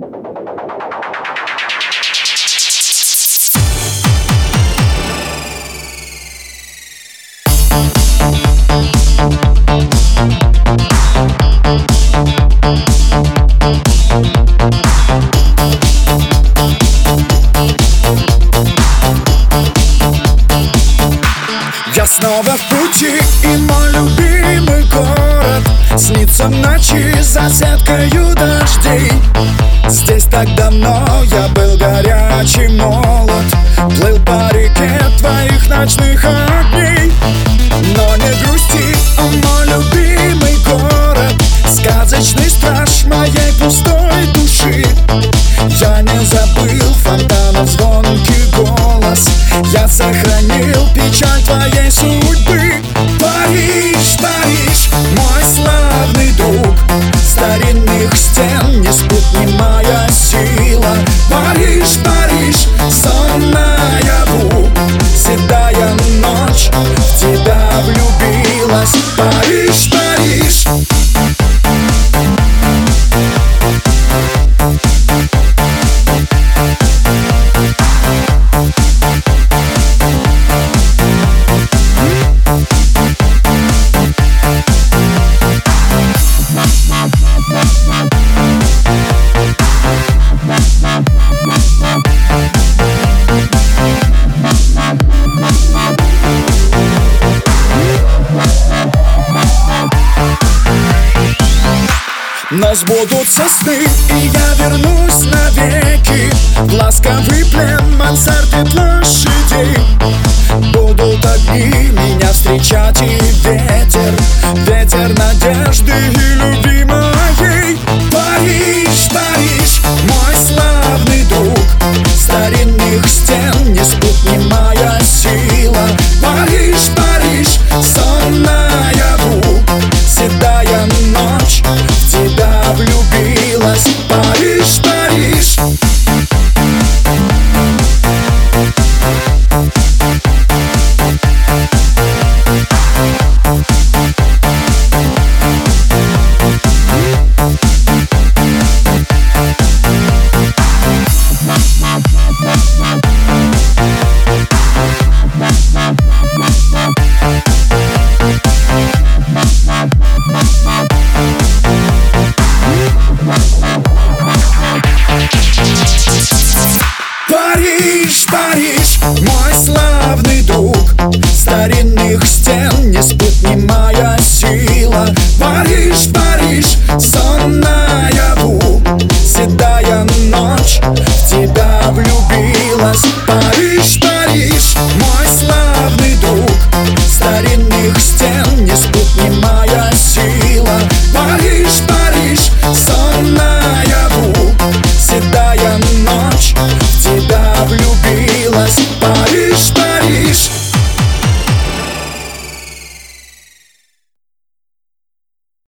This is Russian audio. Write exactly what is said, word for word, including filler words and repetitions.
Я снова в пути, и мой любимый город снится в ночи за сеткою дождей. Здесь так давно я был горячий, молод, плыл по реке твоих ночных огней. Но не грусти, о мой любимый город, сказочный страж моей пустой души. Я не забыл фонтанов звонкий голос, я сохранил печаль твоей судьбы. Париж, Париж, мой славный друг, старинных стен не спутни моя сила. Париж, Париж, сон наяву, седая ночь в тебя влюбилась. Париж, Париж. Но сбудутся сны, и я вернусь навеки в ласковый плен мансарды площадей. Будут огни меня встречать и ветер, ветер надежды и любви моей. Париж, Париж, мой славный друг, старинных стен не спутни моя сила. Париж, Париж, сон наяву, седая ночь в тебя влюбилась. Париж, Париж. Париж, Париж, мой славный друг, старинный